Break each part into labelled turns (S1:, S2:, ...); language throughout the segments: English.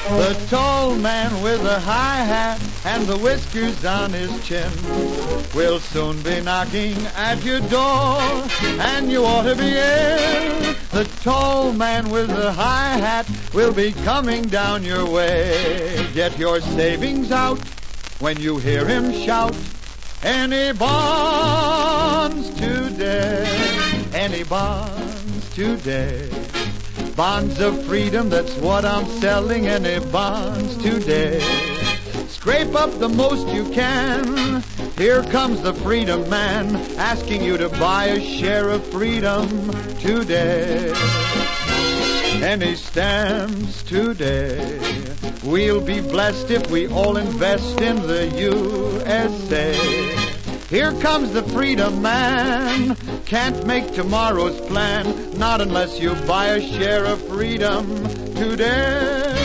S1: The tall man with the high hat and the whiskers on his chin will soon be knocking at your door, and you ought to be in. The tall man with the high hat will be coming down your way. Get your savings out when you hear him shout, any bonds today, any bonds today. Bonds of freedom, that's what I'm selling, any bonds today. Scrape up the most you can. Here comes the freedom man, asking you to buy a share of freedom today. Any stamps today. We'll be blessed if we all invest in the USA. Here comes the freedom man. Can't make tomorrow's plan, not unless you buy a share of freedom today.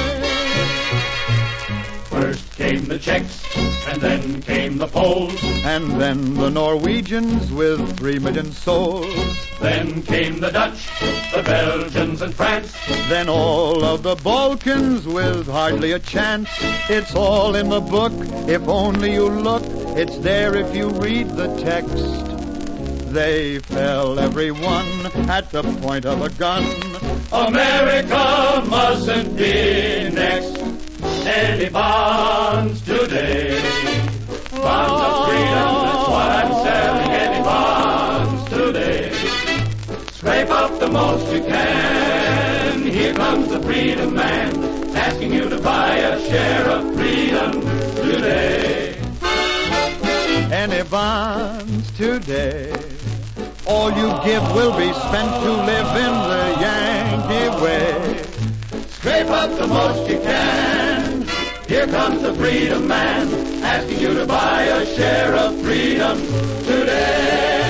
S2: First came the Czechs, and then came the Poles,
S1: and then the Norwegians with 3 million souls.
S2: Then came the Dutch, the Belgians, and France.
S1: Then all of the Balkans with hardly a chance. It's all in the book, if only you look. It's there if you read the text. They fell, every one, at the point of a gun.
S2: America mustn't be next. Any bonds today. Bonds of freedom, that's what I'm selling. Any bonds today. Scrape up the most you can. Here comes the freedom man, asking you to buy a share of freedom today.
S1: Any bonds today. All you give will be spent to live in the Yankee way.
S2: Scrape up the most you can. Here comes the freedom man, asking you to buy a share of freedom today.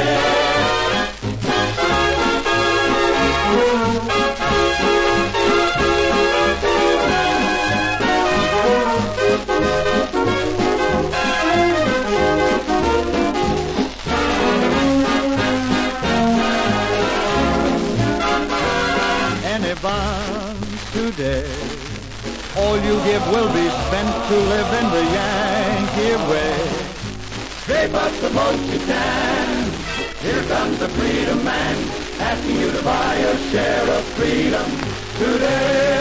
S1: Any bonds today. All you give will be spent to live in the Yankee way.
S2: Scrape up the most you can. Here comes the freedom man, asking you to buy a share of freedom today.